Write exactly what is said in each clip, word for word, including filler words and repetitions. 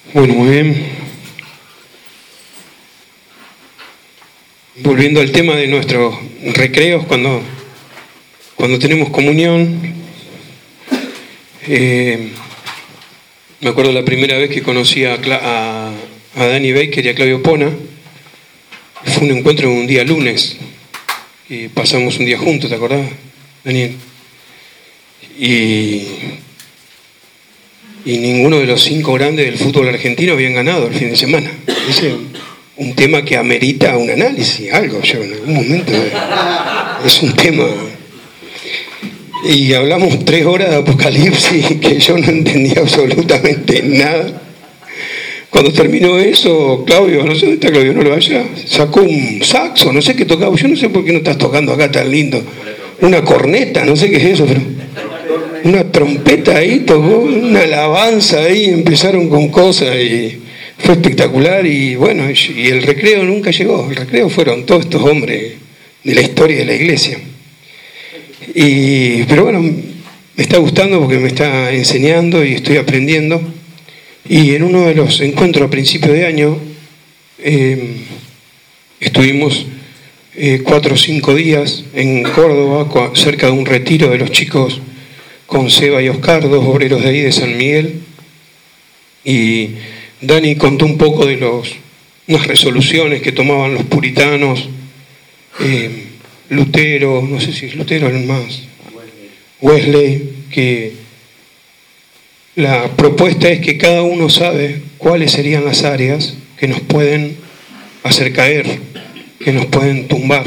Bueno, muy bien. Volviendo al tema de nuestros recreos, cuando, cuando tenemos comunión, eh, me acuerdo la primera vez que conocí a, a, a Dani Baker y a Claudio Pona. Fue un encuentro un día lunes y pasamos un día juntos, ¿te acordás, Daniel? Y, y ninguno de los cinco grandes del fútbol argentino habían ganado el fin de semana. Ese es un tema que amerita un análisis, algo, yo en algún momento es un tema. Y hablamos tres horas de Apocalipsis que yo no entendía absolutamente nada. Cuando terminó eso, Claudio, no sé dónde está Claudio, no lo vaya, sacó un saxo, no sé qué tocaba, yo no sé por qué no estás tocando acá tan lindo, una corneta, no sé qué es eso, pero una trompeta ahí, tocó una alabanza ahí, empezaron con cosas y fue espectacular. Y bueno, y el recreo nunca llegó, el recreo fueron todos estos hombres de la historia de la iglesia. Y, pero bueno, me está gustando porque me está enseñando y estoy aprendiendo. Y en uno de los encuentros a principio de año eh, estuvimos eh, cuatro o cinco días en Córdoba, cerca de un retiro de los chicos con Seba y Oscar, dos obreros de ahí de San Miguel. Y Dani contó un poco de los, unas resoluciones que tomaban los puritanos, eh, Lutero, no sé si es Lutero el más, Wesley, que la propuesta es que cada uno sabe cuáles serían las áreas que nos pueden hacer caer, que nos pueden tumbar.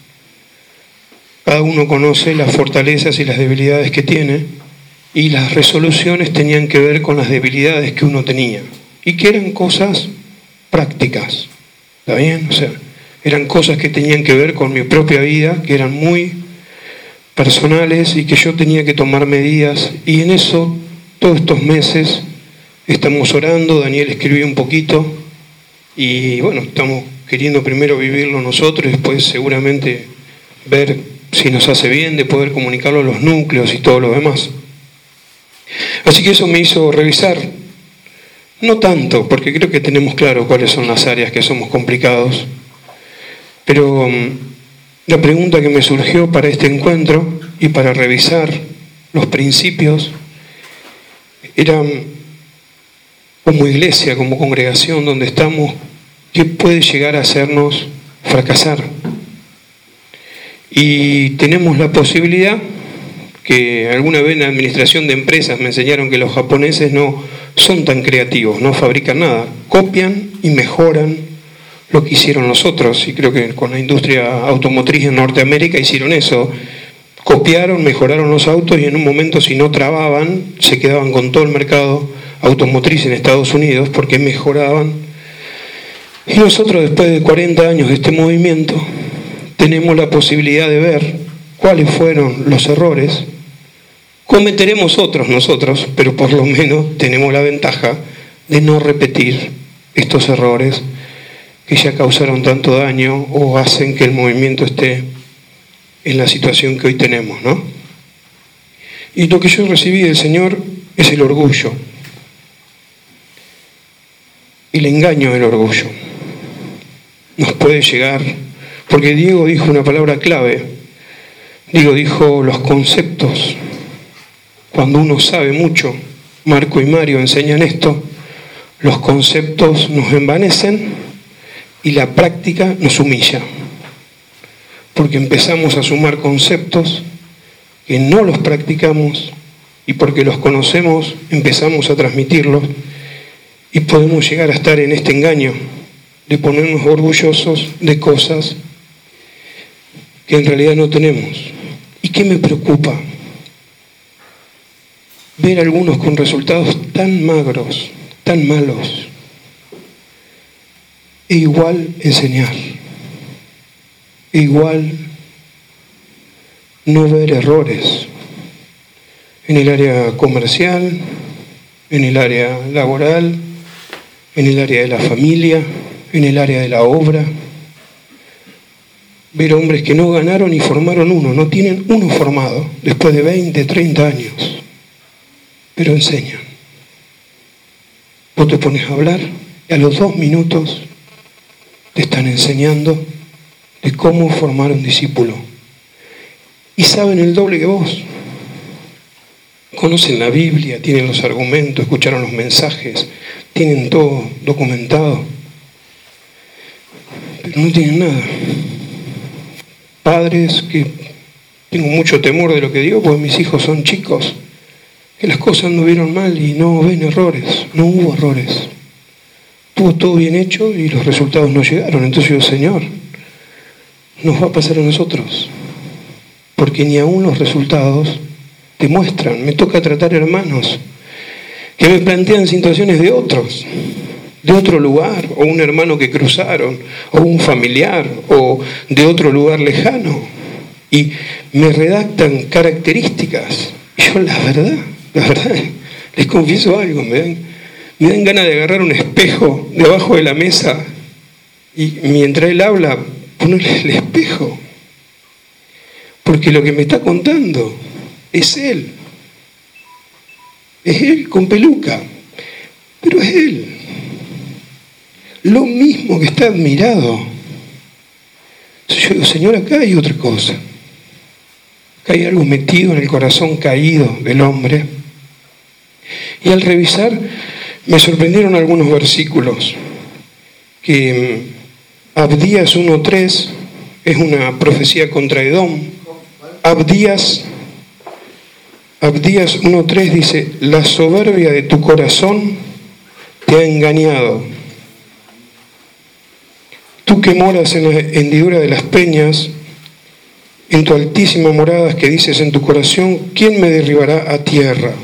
Cada uno conoce las fortalezas y las debilidades que tiene, y las resoluciones tenían que ver con las debilidades que uno tenía, y que eran cosas prácticas, ¿está bien? O sea, eran cosas que tenían que ver con mi propia vida, que eran muy personales y que yo tenía que tomar medidas, y en eso todos estos meses estamos orando. Daniel escribió un poquito y bueno, estamos queriendo primero vivirlo nosotros y después seguramente ver si nos hace bien de poder comunicarlo a los núcleos y todo lo demás. Así que eso me hizo revisar, no tanto, porque creo que tenemos claro cuáles son las áreas que somos complicados, pero um, la pregunta que me surgió para este encuentro y para revisar los principios era, como iglesia, como congregación donde estamos, ¿qué puede llegar a hacernos fracasar? Y tenemos la posibilidad, que alguna vez en la administración de empresas me enseñaron que los japoneses no son tan creativos, no fabrican nada, copian y mejoran lo que hicieron los otros, y creo que con la industria automotriz en Norteamérica hicieron eso. Copiaron, mejoraron los autos y en un momento, si no trababan, se quedaban con todo el mercado automotriz en Estados Unidos porque mejoraban. Y nosotros, después de cuarenta años de este movimiento, tenemos la posibilidad de ver cuáles fueron los errores. Cometeremos otros nosotros, pero por lo menos tenemos la ventaja de no repetir estos errores que ya causaron tanto daño o hacen que el movimiento esté en la situación que hoy tenemos, ¿no? Y lo que yo recibí del Señor es el orgullo, el engaño del orgullo. Nos puede llegar, porque Diego dijo una palabra clave. Diego dijo los conceptos. Cuando uno sabe mucho, Marco y Mario enseñan esto, los conceptos nos envanecen y la práctica nos humilla. Porque empezamos a sumar conceptos que no los practicamos y porque los conocemos empezamos a transmitirlos y podemos llegar a estar en este engaño de ponernos orgullosos de cosas que en realidad no tenemos. ¿Y qué me preocupa? Ver a algunos con resultados tan magros, tan malos, e igual enseñar. Igual no ver errores en el área comercial, en el área laboral, en el área de la familia, en el área de la obra. Ver hombres que no ganaron y formaron uno, no tienen uno formado después de veinte, treinta años, pero enseñan. no te pones a hablar y a los dos minutos te están enseñando de cómo formar un discípulo. Y saben el doble que vos. Conocen la Biblia, tienen los argumentos, escucharon los mensajes, tienen todo documentado, pero no tienen nada. Padres que tengo mucho temor de lo que digo, porque mis hijos son chicos, que las cosas anduvieron mal y no ven errores, no hubo errores. Estuvo todo bien hecho y los resultados no llegaron. Entonces yo, Señor, nos va a pasar a nosotros, porque ni aún los resultados te muestran. Me toca tratar hermanos que me plantean situaciones de otros, de otro lugar, o un hermano que cruzaron, o un familiar, o de otro lugar lejano, y me redactan características. Y yo, la verdad, la verdad, les confieso algo, me dan, me dan ganas de agarrar un espejo debajo de la mesa y mientras él habla, ponerle el espejo. Porque lo que me está contando es él. Es él con peluca, pero es él. Lo mismo que está admirado. Yo digo, Señor, acá hay otra cosa. Acá hay algo metido en el corazón caído del hombre. Y al revisar, me sorprendieron algunos versículos. Que Abdías uno tres es una profecía contra Edom. Abdías, Abdías uno tres dice, la soberbia de tu corazón te ha engañado. Tú que moras en la hendidura de las peñas, en tu altísima morada que dices en tu corazón, ¿quién me derribará a tierra?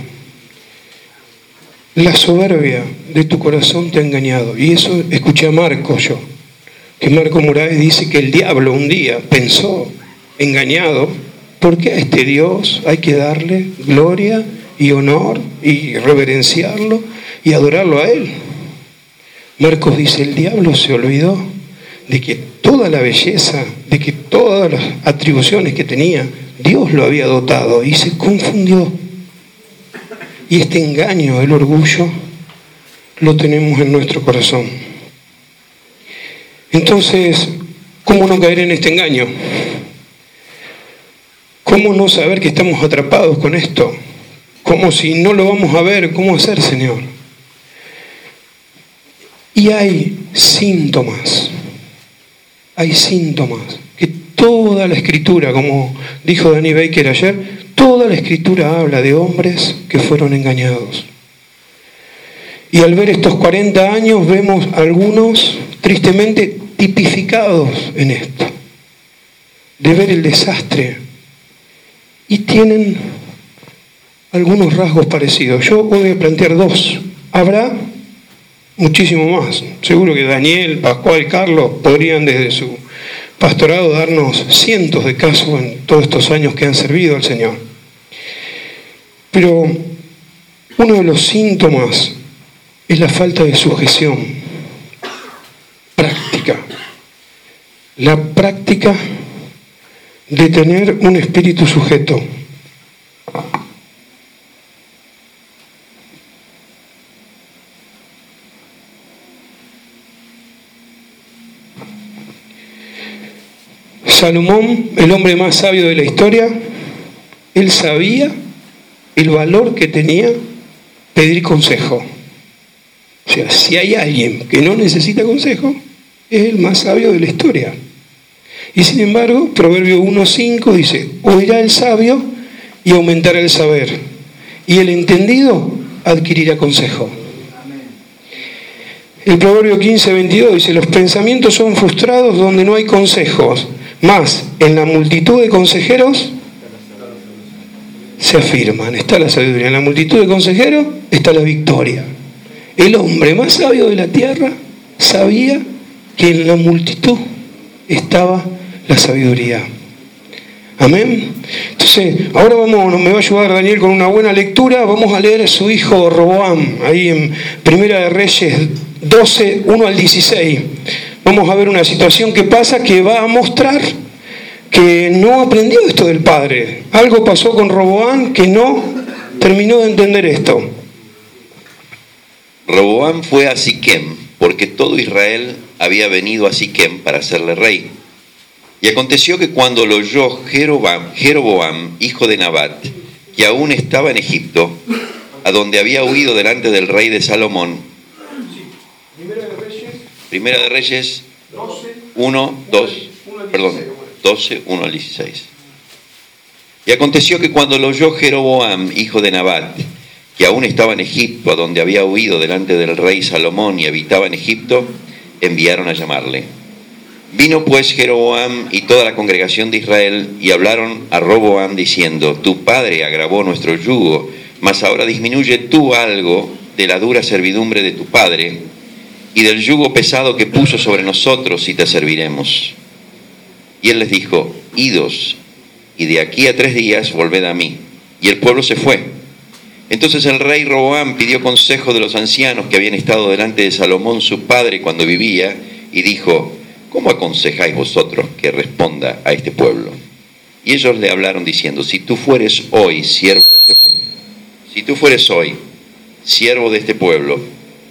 La soberbia de tu corazón te ha engañado. Y eso escuché a Marco yo, que Marco Morales dice que el diablo un día pensó, engañado, ¿por qué a este Dios hay que darle gloria y honor y reverenciarlo y adorarlo a Él? Marcos dice, el diablo se olvidó de que toda la belleza, de que todas las atribuciones que tenía, Dios lo había dotado y se confundió. Y este engaño, el orgullo, lo tenemos en nuestro corazón. Entonces, ¿cómo no caer en este engaño? ¿Cómo no saber que estamos atrapados con esto? ¿Cómo si no lo vamos a ver? ¿Cómo hacer, Señor? Y hay síntomas, hay síntomas que toda la Escritura, como dijo Danny Baker ayer, toda la Escritura habla de hombres que fueron engañados. Y al ver estos cuarenta años vemos algunos tristemente tipificados en esto, de ver el desastre. Y tienen algunos rasgos parecidos. Yo voy a plantear dos. Habrá muchísimo más. Seguro que Daniel, Pascual, Carlos podrían desde su pastorado darnos cientos de casos en todos estos años que han servido al Señor. Pero uno de los síntomas es la falta de sujeción práctica. La práctica de tener un espíritu sujeto. Salomón, el hombre más sabio de la historia, él sabía el valor que tenía pedir consejo. O sea, si hay alguien que no necesita consejo, es el más sabio de la historia. Y sin embargo, Proverbio uno cinco dice, oirá el sabio y aumentará el saber, y el entendido adquirirá consejo. El Proverbio quince veintidós dice, los pensamientos son frustrados donde no hay consejos, mas en la multitud de consejeros se afirman. Está la sabiduría. En la multitud de consejeros está la victoria. El hombre más sabio de la tierra sabía que en la multitud estaba la sabiduría. Amén. Entonces, ahora vamos, me va a ayudar Daniel con una buena lectura. Vamos a leer a su hijo Roboam, ahí en Primera de Reyes doce, uno al dieciséis. Vamos a ver una situación que pasa que va a mostrar que no aprendió esto del padre. Algo pasó con Roboam que no terminó de entender esto. Roboam fue a Siquem, porque todo Israel había venido a Siquem para hacerle rey. Y aconteció que cuando lo oyó Jeroboam, Jeroboam, hijo de Nabat, que aún estaba en Egipto, a donde había huido delante del rey de Salomón. Primera de Reyes. Primera de Reyes uno, dos, perdón, doce, uno al dieciséis. Y aconteció que cuando lo oyó Jeroboam, hijo de Nabat, que aún estaba en Egipto, a donde había huido delante del rey Salomón y habitaba en Egipto, enviaron a llamarle. Vino pues Jeroboam y toda la congregación de Israel y hablaron a Roboam diciendo: tu padre agravó nuestro yugo, mas ahora disminuye tú algo de la dura servidumbre de tu padre y del yugo pesado que puso sobre nosotros, y te serviremos. Y él les dijo: idos, y de aquí a tres días volved a mí. Y el pueblo se fue. Entonces el rey Roboam pidió consejo de los ancianos que habían estado delante de Salomón su padre cuando vivía, y dijo: ¿cómo aconsejáis vosotros que responda a este pueblo? Y ellos le hablaron diciendo: si tú fueres hoy siervo de este pueblo, si tú fueres hoy siervo de este pueblo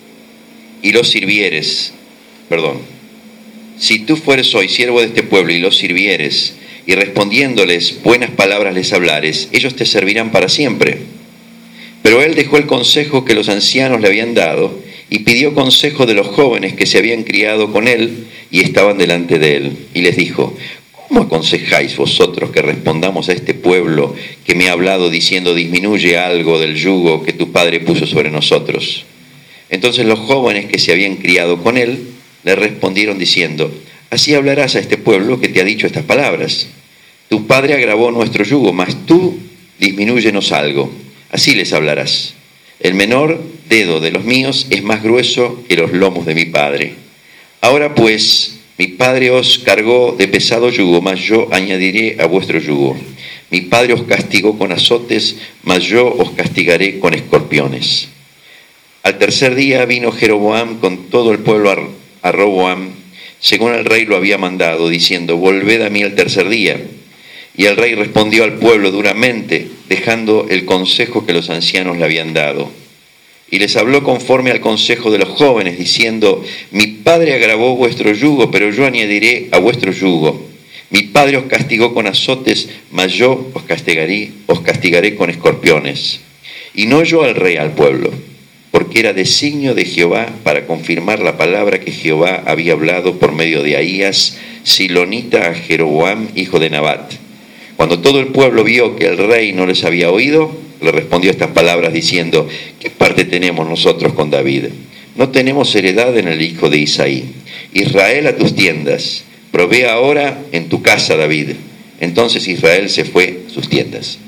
y los sirvieres, perdón, si tú fueres hoy siervo de este pueblo y los sirvieres, y respondiéndoles buenas palabras les hablares, ellos te servirán para siempre. Pero él dejó el consejo que los ancianos le habían dado y pidió consejo de los jóvenes que se habían criado con él y estaban delante de él. Y les dijo: ¿cómo aconsejáis vosotros que respondamos a este pueblo que me ha hablado diciendo: disminuye algo del yugo que tu padre puso sobre nosotros? Entonces los jóvenes que se habían criado con él le respondieron diciendo: así hablarás a este pueblo que te ha dicho estas palabras. Tu padre agravó nuestro yugo, mas tú disminúyenos algo. Así les hablarás: el menor dedo de los míos es más grueso que los lomos de mi padre. Ahora pues, mi padre os cargó de pesado yugo, mas yo añadiré a vuestro yugo. Mi padre os castigó con azotes, mas yo os castigaré con escorpiones. Al tercer día vino Jeroboam con todo el pueblo a, a Roboam, según el rey lo había mandado, diciendo: volved a mí el tercer día. Y el rey respondió al pueblo duramente, dejando el consejo que los ancianos le habían dado. Y les habló conforme al consejo de los jóvenes, diciendo: mi padre agravó vuestro yugo, pero yo añadiré a vuestro yugo. Mi padre os castigó con azotes, mas yo os castigaré, os castigaré con escorpiones. Y no oyó al rey al pueblo, porque era designio de Jehová para confirmar la palabra que Jehová había hablado por medio de Ahías, silonita, a Jeroboam, hijo de Nabat. Cuando todo el pueblo vio que el rey no les había oído, le respondió estas palabras diciendo: ¿qué parte tenemos nosotros con David? No tenemos heredad en el hijo de Isaí. Israel, a tus tiendas. Provee ahora en tu casa, David. Entonces Israel se fue a sus tiendas.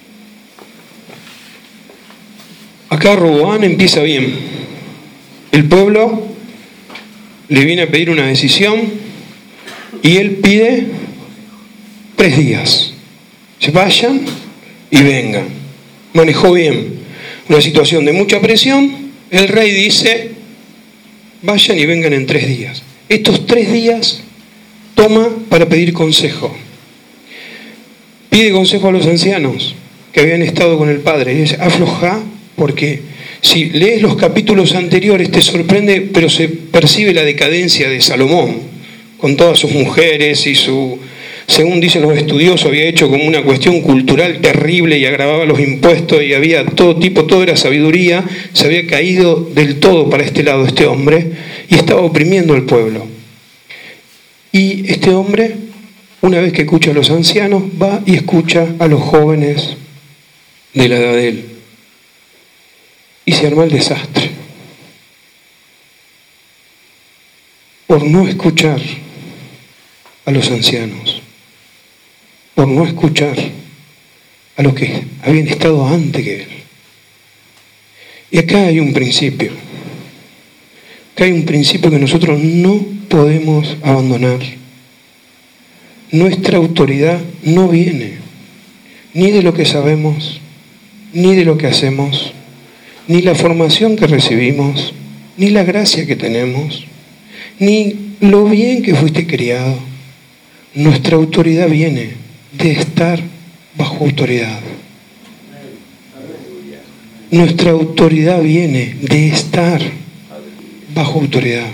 Acá Roboam empieza bien. El pueblo le viene a pedir una decisión y él pide tres días. Se vayan y vengan. Manejó bien una situación de mucha presión. El rey dice: vayan y vengan en tres días. Estos tres días toma para pedir consejo. Pide consejo a los ancianos que habían estado con el padre. Y dice: afloja, porque si lees los capítulos anteriores te sorprende, pero se percibe la decadencia de Salomón, con todas sus mujeres y su... Según dicen los estudiosos, había hecho como una cuestión cultural terrible y agravaba los impuestos y había todo tipo, todo era sabiduría. Se había caído del todo para este lado este hombre y estaba oprimiendo al pueblo. Y este hombre, una vez que escucha a los ancianos, va y escucha a los jóvenes de la edad de él. Y se arma el desastre. Por no escuchar a los ancianos. Por no escuchar a los que habían estado antes que él. Y acá hay un principio. Acá hay un principio que nosotros no podemos abandonar. Nuestra autoridad no viene ni de lo que sabemos, ni de lo que hacemos, ni la formación que recibimos, ni la gracia que tenemos, ni lo bien que fuiste criado. Nuestra autoridad viene de estar bajo autoridad. Nuestra autoridad viene de estar bajo autoridad.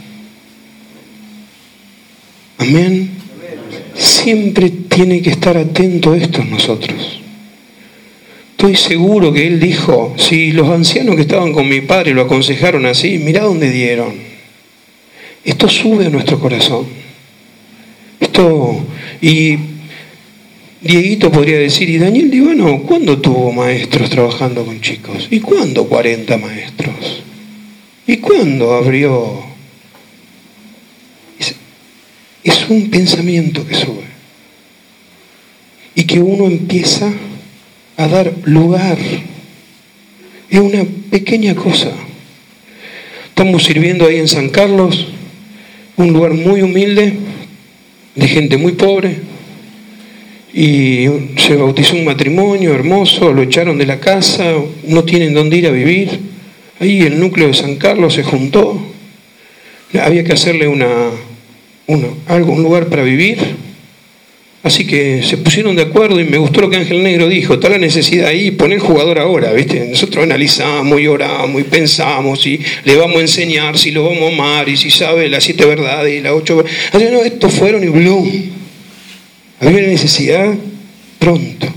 Amén. Siempre tiene que estar atento a esto en nosotros. Estoy seguro que él dijo, si los ancianos que estaban con mi padre lo aconsejaron así, mirá dónde dieron. Esto sube a nuestro corazón. Esto, y Dieguito podría decir, y Daniel Divano, ¿cuándo tuvo maestros trabajando con chicos? ¿Y cuándo cuarenta maestros? ¿Y cuándo abrió? Es, es un pensamiento que sube. Y que uno empieza a dar lugar. Es una pequeña cosa. Estamos sirviendo ahí en San Carlos, un lugar muy humilde, de gente muy pobre, y se bautizó un matrimonio hermoso, lo echaron de la casa, no tienen dónde ir a vivir. Ahí el núcleo de San Carlos se juntó, había que hacerle una, una, algo, un lugar para vivir. Así que se pusieron de acuerdo y me gustó lo que Ángel Negro dijo, está la necesidad ahí, poner jugador ahora, ¿viste? Nosotros analizamos y oramos y pensamos y le vamos a enseñar si lo vamos a amar y si sabe las siete verdades y las ocho verdades. Así, no, estos fueron y bloom. Había una necesidad pronto.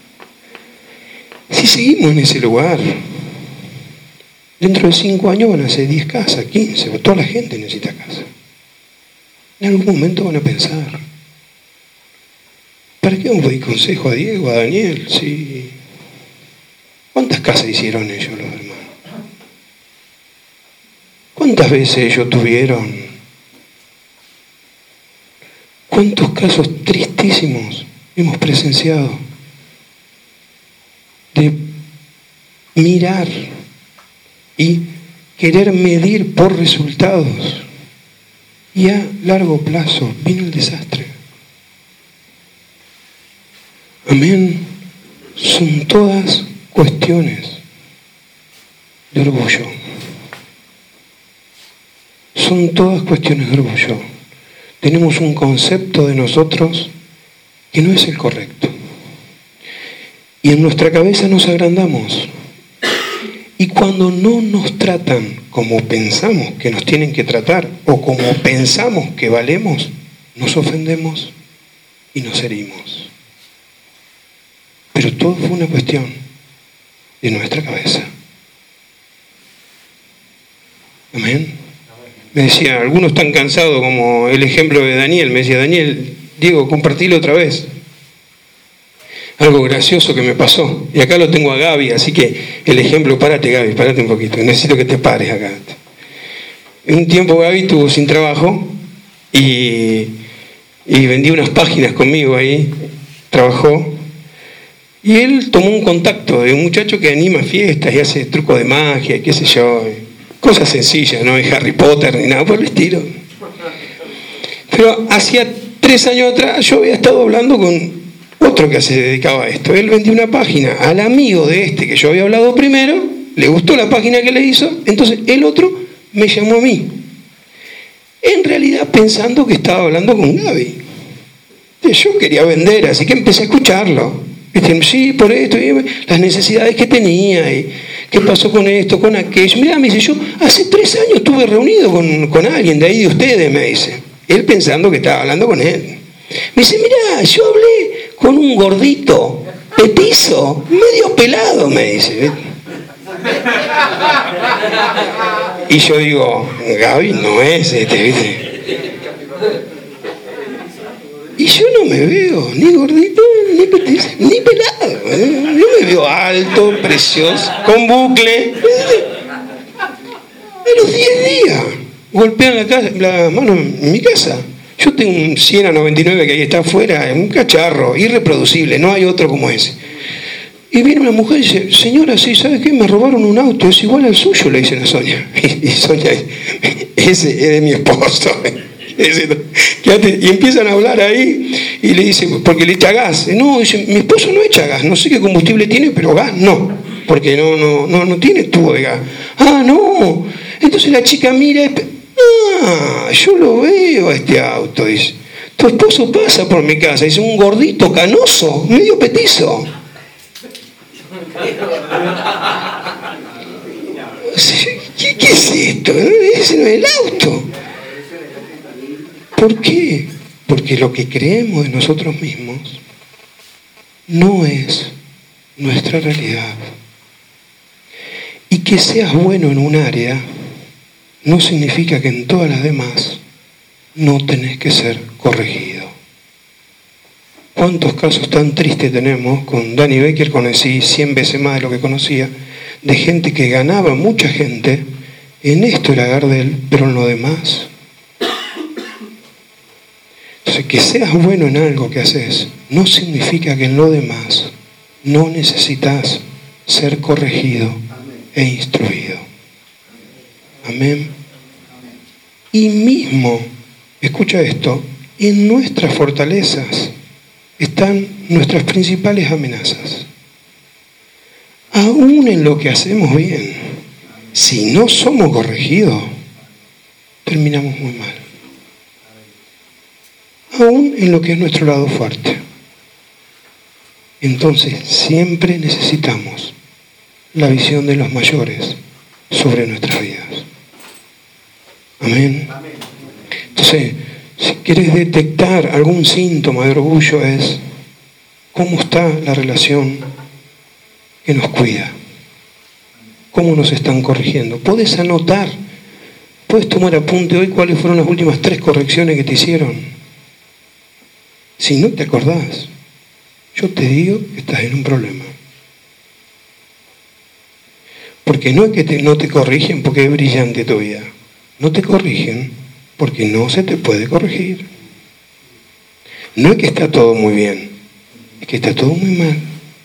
Si seguimos en ese lugar, dentro de cinco años van a ser diez casas, quince, toda la gente necesita casa. En algún momento van a pensar, ¿para qué vamos a pedir consejo a Diego, a Daniel? Sí. ¿Cuántas casas hicieron ellos los hermanos? ¿Cuántas veces ellos tuvieron? ¿Cuántos casos tristísimos hemos presenciado de mirar y querer medir por resultados? Y a largo plazo vino el desastre. Amén. Son todas cuestiones de orgullo. Son todas cuestiones de orgullo. Tenemos un concepto de nosotros que no es el correcto. Y en nuestra cabeza nos agrandamos. Y cuando no nos tratan como pensamos que nos tienen que tratar o como pensamos que valemos, nos ofendemos y nos herimos. Pero todo fue una cuestión de nuestra cabeza. Amén. Me decía, algunos están cansados, como el ejemplo de Daniel. Me decía, Daniel, Diego, compartilo otra vez. Algo gracioso que me pasó. Y acá lo tengo a Gaby, así que el ejemplo, párate Gaby, párate un poquito. Necesito que te pares acá. En un tiempo Gaby estuvo sin trabajo y, y vendí unas páginas conmigo ahí. Trabajó. Y él tomó un contacto de un muchacho que anima fiestas y hace trucos de magia y qué sé yo. Cosas sencillas, no es Harry Potter ni nada por el estilo. Pero hacía tres años atrás yo había estado hablando con otro que se dedicaba a esto. Él vendió una página al amigo de este que yo había hablado primero, le gustó la página que le hizo, entonces el otro me llamó a mí. En realidad pensando que estaba hablando con Gaby. Yo quería vender, así que empecé a escucharlo. Sí, por esto, y las necesidades que tenía, y qué pasó con esto, con aquello. Mirá, me dice, yo hace tres años estuve reunido con, con alguien de ahí de ustedes, me dice. Él pensando que estaba hablando con él. Me dice, mirá, yo hablé con un gordito, petizo, medio pelado, me dice. Y yo digo, Gaby no es este, ¿viste? Y yo no me veo ni gordito, ni petizo, ni pelado. ¿eh? Yo me veo alto, precioso, con bucle. A los diez días golpean la, casa, la mano en mi casa. Yo tengo un Siena noventa y nueve que ahí está afuera, un cacharro, irreproducible, no hay otro como ese. Y viene una mujer y dice, señora, sí, ¿sabe qué? Me robaron un auto, es igual al suyo, le dicen a Sonia. Y Sonia, ese es de mi esposo. Y empiezan a hablar ahí y le dice, porque le echa gas. No, dice, mi esposo no echa gas, no sé qué combustible tiene, pero gas no, porque no, no, no, no tiene tubo de gas. Ah, no. Entonces la chica mira y, ah, yo lo veo a este auto, dice. Tu esposo pasa por mi casa, dice, un gordito canoso, medio petizo. es esto? Ese no es el auto. ¿Por qué? Porque lo que creemos de nosotros mismos no es nuestra realidad. Y que seas bueno en un área no significa que en todas las demás no tenés que ser corregido. ¿Cuántos casos tan tristes tenemos? Con Danny Baker conocí cien veces más de lo que conocía, de gente que ganaba mucha gente, en esto era Gardel, pero en lo demás. Entonces, que seas bueno en algo que haces, no significa que en lo demás no necesitas ser corregido e instruido. Amén. Y mismo, escucha esto, en nuestras fortalezas están nuestras principales amenazas. Aún en lo que hacemos bien, si no somos corregidos, terminamos muy mal. Aún en lo que es nuestro lado fuerte. Entonces, siempre necesitamos la visión de los mayores sobre nuestras vidas. Amén. Entonces, si quieres detectar algún síntoma de orgullo, es cómo está la relación que nos cuida, cómo nos están corrigiendo. Puedes anotar, puedes tomar apunte hoy cuáles fueron las últimas tres correcciones que te hicieron. Si no te acordás, yo te digo que estás en un problema. Porque no es que te, no te corrigen porque es brillante tu vida. No te corrigen porque no se te puede corregir. No es que está todo muy bien, es que está todo muy mal.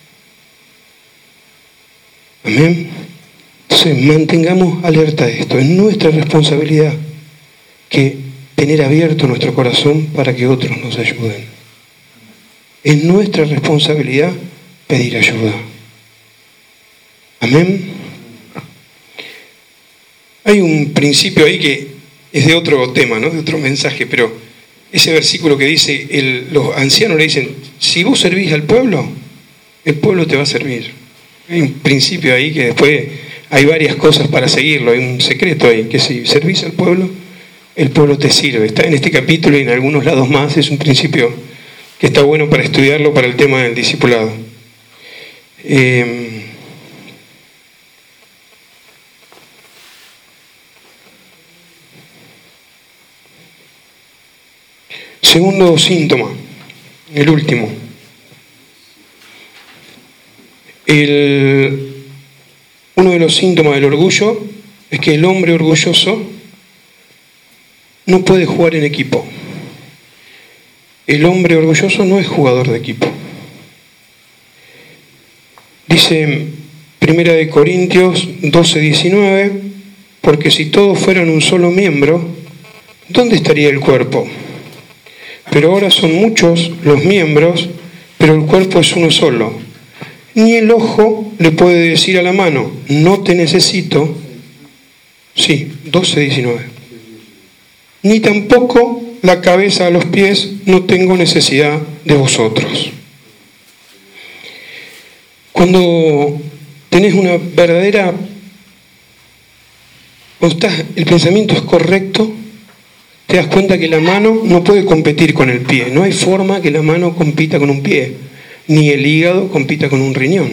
Amén. Entonces mantengamos alerta de esto. Es nuestra responsabilidad que tener abierto nuestro corazón para que otros nos ayuden. Es nuestra responsabilidad pedir ayuda. Amén. Hay un principio ahí que es de otro tema, ¿no? De otro mensaje, pero ese versículo que dice, el, los ancianos le dicen, si vos servís al pueblo, el pueblo te va a servir. Hay un principio ahí que después hay varias cosas para seguirlo, hay un secreto ahí, que si servís al pueblo, el pueblo te sirve. Está en este capítulo y en algunos lados más, es un principio que está bueno para estudiarlo para el tema del discipulado. Eh, Segundo síntoma, el último. El, uno de los síntomas del orgullo es que el hombre orgulloso no puede jugar en equipo. El hombre orgulloso no es jugador de equipo. Dice Primera de Corintios doce, diecinueve, porque si todos fueran un solo miembro, ¿dónde estaría el cuerpo? Pero ahora son muchos los miembros, pero el cuerpo es uno solo. Ni el ojo le puede decir a la mano, no te necesito. Sí, doce, diecinueve. Ni tampoco la cabeza a los pies, no tengo necesidad de vosotros. Cuando tenés una verdadera, cuando estás, el pensamiento es correcto, te das cuenta que la mano no puede competir con el pie. No hay forma que la mano compita con un pie, ni el hígado compita con un riñón.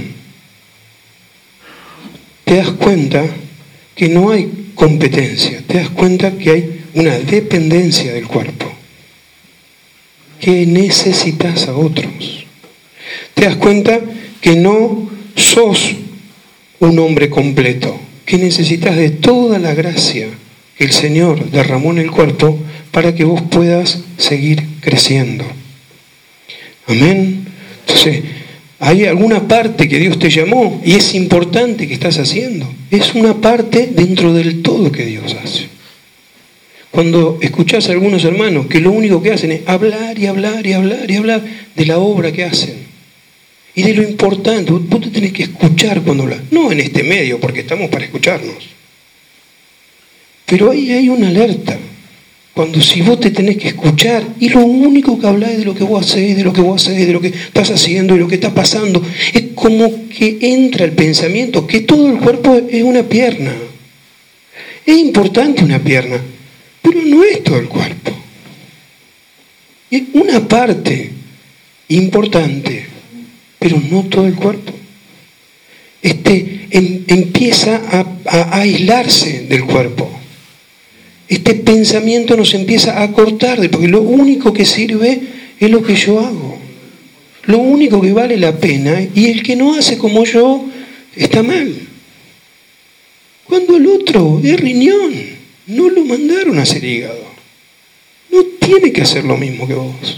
Te das cuenta que no hay competencia, te das cuenta que hay una dependencia del cuerpo, que necesitas a otros. Te das cuenta que no sos un hombre completo, que necesitas de toda la gracia que el Señor derramó en el cuerpo para que vos puedas seguir creciendo. Amén. Entonces, hay alguna parte que Dios te llamó y es importante que estás haciendo. Es una parte dentro del todo que Dios hace. Cuando escuchás a algunos hermanos que lo único que hacen es hablar y hablar y hablar y hablar de la obra que hacen y de lo importante, vos te tenés que escuchar cuando hablas. No en este medio, porque estamos para escucharnos. Pero ahí hay una alerta. Cuando si vos te tenés que escuchar y lo único que hablás es de lo que vos hacés, de lo que vos hacés, de lo que estás haciendo, de lo que está pasando, es como que entra el pensamiento que todo el cuerpo es una pierna. Es importante una pierna, pero no es todo el cuerpo. Es una parte importante, pero no todo el cuerpo. Este em, empieza a, a aislarse del cuerpo. Este pensamiento nos empieza a cortar, porque lo único que sirve es lo que yo hago. Lo único que vale la pena, y el que no hace como yo está mal. Cuando el otro es riñón, no lo mandaron a hacer hígado. No tiene que hacer lo mismo que vos.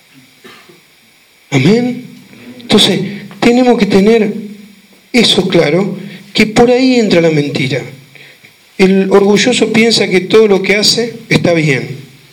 Amén. Entonces, tenemos que tener eso claro, que por ahí entra la mentira. El orgulloso piensa que todo lo que hace está bien.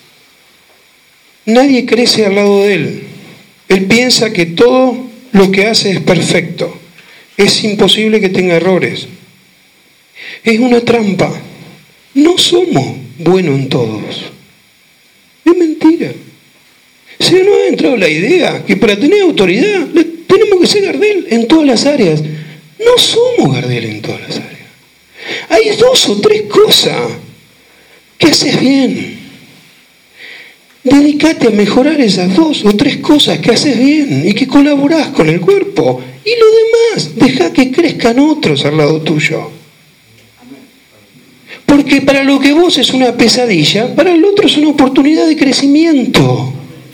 Nadie crece al lado de él. Él piensa que todo lo que hace es perfecto. Es imposible que tenga errores. Es una trampa. No somos buenos en todos. Es mentira. Se nos ha entrado la idea que para tener autoridad tenemos que ser Gardel en todas las áreas. No somos Gardel en todas las áreas. Hay dos o tres cosas que haces bien. Dedícate a mejorar esas dos o tres cosas que haces bien y que colaborás con el cuerpo. Y lo demás, deja que crezcan otros al lado tuyo. Porque para lo que vos es una pesadilla, para el otro es una oportunidad de crecimiento.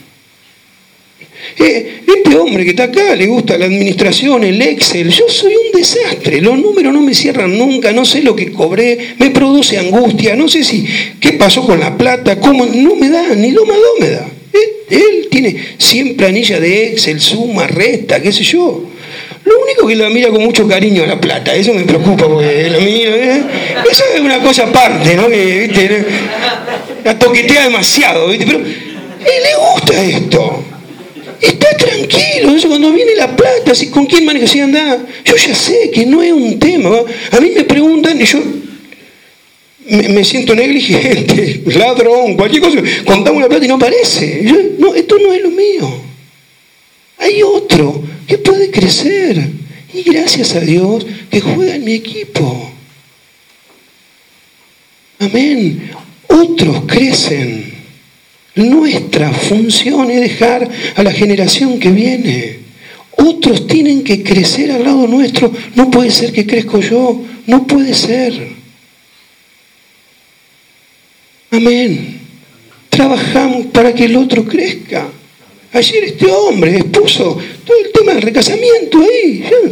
Eh, este hombre que está acá le gusta la administración, el Excel. Yo soy un desastre, los números no me cierran nunca, no sé lo que cobré, me produce angustia, no sé si qué pasó con la plata, cómo, no me da, ni do más do me da. Él, él tiene cien planillas de Excel, suma, resta, qué sé yo. Lo único que la mira con mucho cariño a la plata, eso me preocupa, porque la mira, ¿eh? Eso es una cosa aparte, ¿no? Que, ¿viste? La toquetea demasiado, ¿viste? Pero a él le gusta esto. Está tranquilo, eso cuando viene la plata, ¿sí? ¿Con quién maneja? Si anda, yo ya sé que no es un tema. ¿va? A mí me preguntan y yo me, me siento negligente, ladrón, cualquier cosa. Contamos la plata y no aparece. Yo, no, esto no es lo mío. Hay otro que puede crecer. Y gracias a Dios que juega en mi equipo. Amén. Otros crecen. Nuestra función es dejar a la generación que viene. Otros tienen que crecer al lado nuestro. No puede ser que crezco yo. No puede ser. Amén. Trabajamos para que el otro crezca. Ayer este hombre expuso todo el tema del recasamiento ahí. Yo,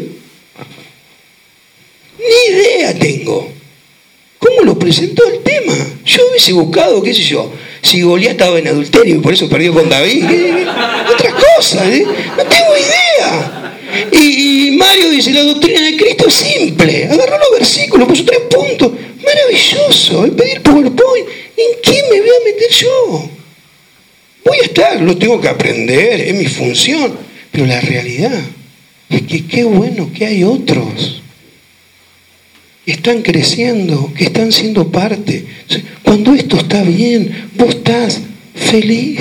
ni idea tengo. ¿Cómo lo presentó el tema? Yo hubiese buscado, qué sé yo, si Goliat estaba en adulterio y por eso perdió con David. ¿Qué? Otras cosas, ¿eh? No tengo idea. Y, y Mario dice, la doctrina de Cristo es simple. Agarró los versículos, puso tres puntos. Maravilloso. El pedir PowerPoint. ¿En qué me voy a meter yo? Voy a estar, lo tengo que aprender, es mi función. Pero la realidad es que qué bueno que hay otros. Están creciendo, que están siendo parte. Cuando esto está bien, vos estás feliz.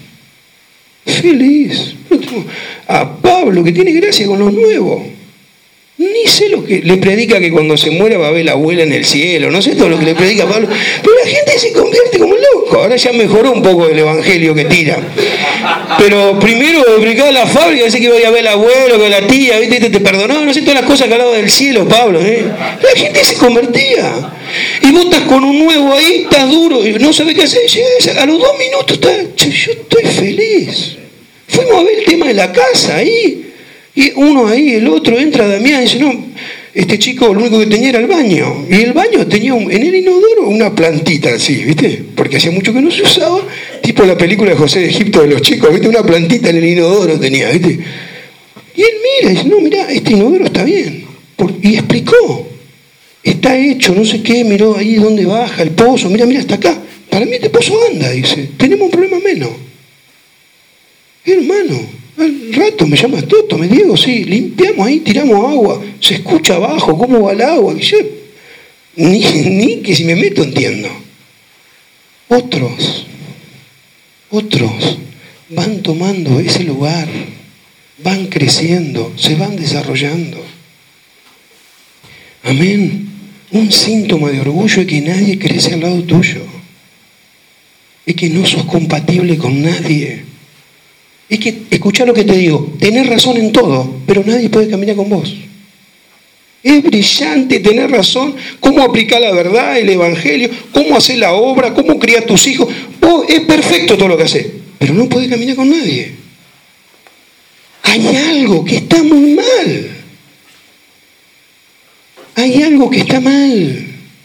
Feliz. A Pablo, que tiene gracia con lo nuevo. Ni sé lo que le predica que cuando se muera va a ver la abuela en el cielo. No sé todo lo que le predica a Pablo. Pero la gente se convierte como loco. Ahora ya mejoró un poco el evangelio que tira. Pero primero predicaba la fábrica, dice que iba a ver al abuelo, que la tía, ¿viste? Te, te perdonaba, no sé todas las cosas que hablaba del cielo, Pablo. ¿eh? La gente se convertía. Y vos estás con un nuevo ahí, estás duro, y no sabés qué hacer. Llegás, a los dos minutos estás, che, yo estoy feliz. Fuimos a ver el tema de la casa ahí. Y uno ahí, el otro, entra Damián y dice, no, este chico lo único que tenía era el baño. Y el baño tenía un, en el inodoro una plantita así, ¿viste? Porque hacía mucho que no se usaba. Tipo la película de José de Egipto de los chicos, ¿viste? Una plantita en el inodoro tenía, ¿viste? Y él mira y dice, no, mira, este inodoro está bien. Por, y explicó. Está hecho, no sé qué, miró ahí dónde baja el pozo. Mira, mira, hasta acá. Para mí este pozo anda, dice. Tenemos un problema menos. Hermano. Al rato me llamas Toto, me digo, sí, limpiamos ahí, tiramos agua, se escucha abajo cómo va el agua. Y yo, ni, ni que si me meto entiendo. Otros, otros van tomando ese lugar, van creciendo, se van desarrollando. Amén. Un síntoma de orgullo es que nadie crece al lado tuyo. Es que no sos compatible con nadie. Es que, escuchá lo que te digo, tenés razón en todo, pero nadie puede caminar con vos. Es brillante tener razón, cómo aplicar la verdad, el evangelio, cómo hacer la obra, cómo criar tus hijos. Vos, es perfecto todo lo que haces, pero no podés caminar con nadie. Hay algo que está muy mal. Hay algo que está mal.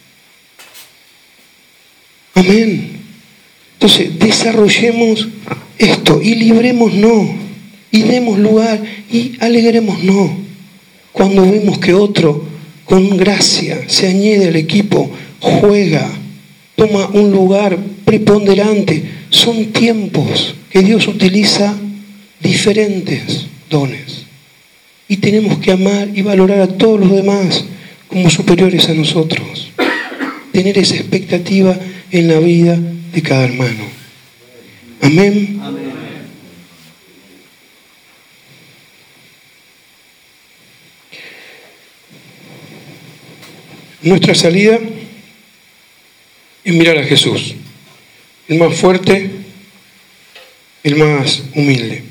Amén. Entonces, desarrollemos esto y librémonos y demos lugar y alegrémonos cuando vemos que otro con gracia se añade al equipo, juega, toma un lugar preponderante. Son tiempos que Dios utiliza diferentes dones y tenemos que amar y valorar a todos los demás como superiores a nosotros. Tener esa expectativa en la vida de cada hermano. Amén. Amén. Nuestra salida es mirar a Jesús, el más fuerte, el más humilde.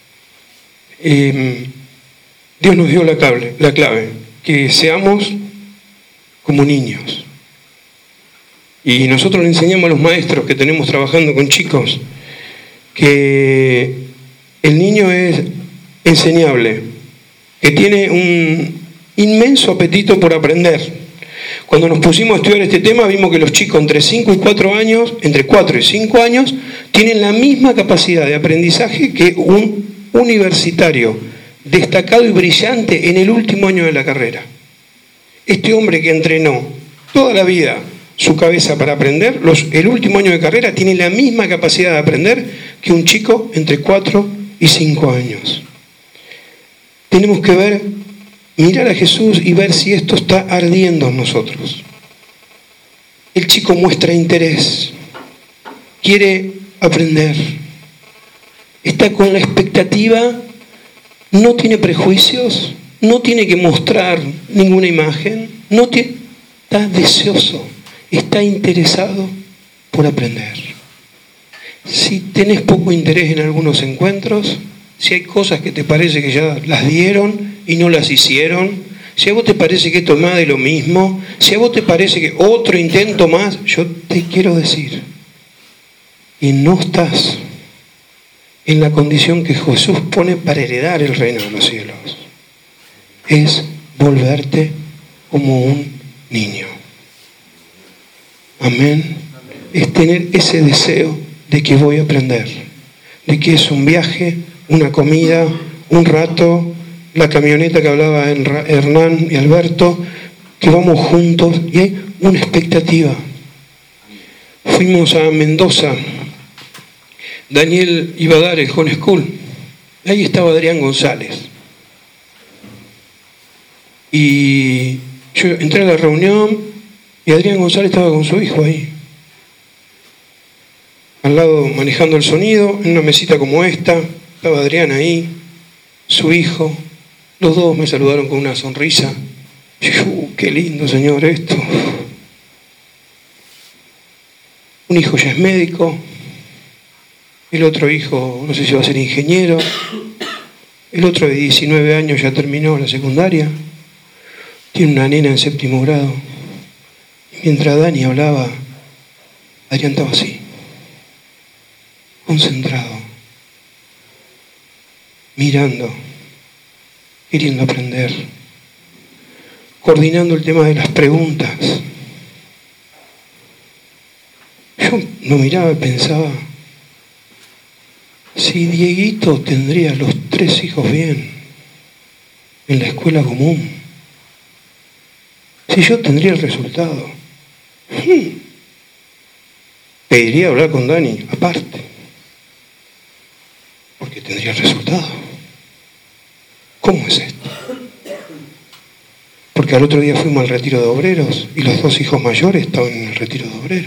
Eh, Dios nos dio la clave, la clave, que seamos como niños. Y nosotros le enseñamos a los maestros que tenemos trabajando con chicos que el niño es enseñable, que tiene un inmenso apetito por aprender. Cuando nos pusimos a estudiar este tema vimos que los chicos entre cinco y cuatro años, entre cuatro y cinco años, tienen la misma capacidad de aprendizaje que un universitario destacado y brillante en el último año de la carrera. Este hombre que entrenó toda la vida su cabeza para aprender, los, el último año de carrera tiene la misma capacidad de aprender que un chico entre cuatro y cinco años. Tenemos que ver, mirar a Jesús y ver si esto está ardiendo en nosotros. El chico muestra interés, quiere aprender, está con la expectativa, no tiene prejuicios, no tiene que mostrar ninguna imagen, no tiene, está deseoso, está interesado por aprender. Si tenés poco interés en algunos encuentros, si hay cosas que te parece que ya las dieron y no las hicieron, si a vos te parece que esto es más de lo mismo, si a vos te parece que otro intento más, yo te quiero decir, y no estás en la condición que Jesús pone para heredar el reino de los cielos, es volverte como un niño. Amén. Es tener ese deseo de que voy a aprender, de que es un viaje, una comida, un rato, la camioneta que hablaba Hernán y Alberto, que vamos juntos y hay una expectativa. Fuimos a Mendoza, Daniel iba a dar el Home School, ahí estaba Adrián González. Y yo entré a la reunión y Adrián González estaba con su hijo ahí, al lado manejando el sonido, en una mesita como esta, estaba Adrián ahí, su hijo, los dos me saludaron con una sonrisa. Y yo, uh, qué lindo, Señor, esto. Un hijo ya es médico, el otro hijo, no sé si va a ser ingeniero, el otro de diecinueve años ya terminó la secundaria, tiene una nena en séptimo grado. Y mientras Dani hablaba, Adrián estaba así, concentrado, mirando, queriendo aprender, coordinando el tema de las preguntas. Yo lo miraba y pensaba, si Dieguito tendría los tres hijos bien en la escuela común, si yo tendría el resultado, hmm, pediría hablar con Dani aparte, porque tendría el resultado. ¿Cómo es esto? Porque al otro día fuimos al retiro de obreros y los dos hijos mayores estaban en el retiro de obreros.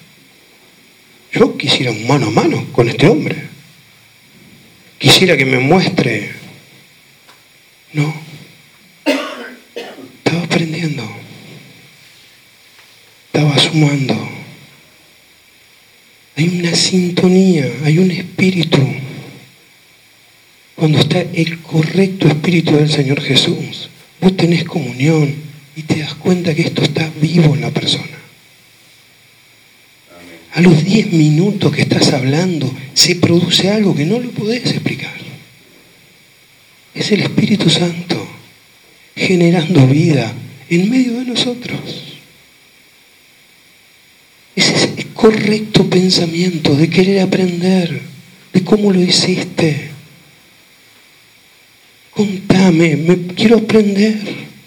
Yo quisiera un mano a mano con este hombre. Quisiera que me muestre. No. Estaba aprendiendo. estaba sumando. Hay una sintonía, hay un espíritu. Cuando está el correcto espíritu del Señor Jesús, vos tenés comunión y te das cuenta que esto está vivo en la persona. A los diez minutos que estás hablando, se produce algo que no lo podés explicar. Es el Espíritu Santo generando vida en medio de nosotros. Ese es el correcto pensamiento de querer aprender, de cómo lo hiciste. Contame, me quiero aprender.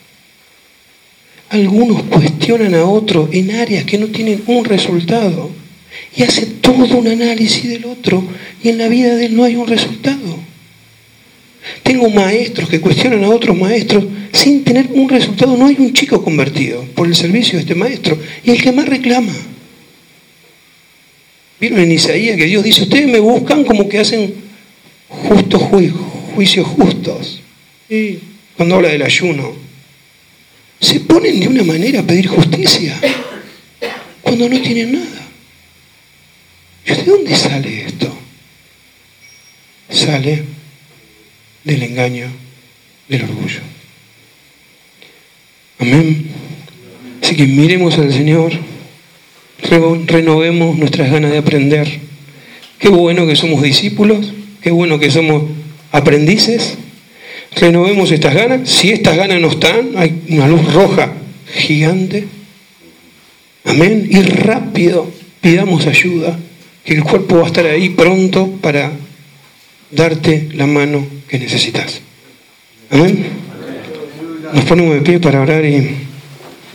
Algunos cuestionan a otros en áreas que no tienen un resultado y hace todo un análisis del otro y en la vida de él no hay un resultado. Tengo maestros que cuestionan a otros maestros sin tener un resultado. No hay un chico convertido por el servicio de este maestro y el que más reclama. ¿Vieron en Isaías que Dios dice, ustedes me buscan como que hacen justos ju- juicios justos? Y cuando habla del ayuno, se ponen de una manera a pedir justicia cuando no tienen nada. ¿De dónde sale esto? Sale del engaño, del orgullo. Amén. Así que miremos al Señor, renovemos nuestras ganas de aprender. Qué bueno que somos discípulos, qué bueno que somos aprendices. Renovemos estas ganas. Si estas ganas no están, hay una luz roja gigante. Amén. Y rápido pidamos ayuda, que el cuerpo va a estar ahí pronto para darte la mano que necesitas. Amén. Nos ponemos de pie para orar y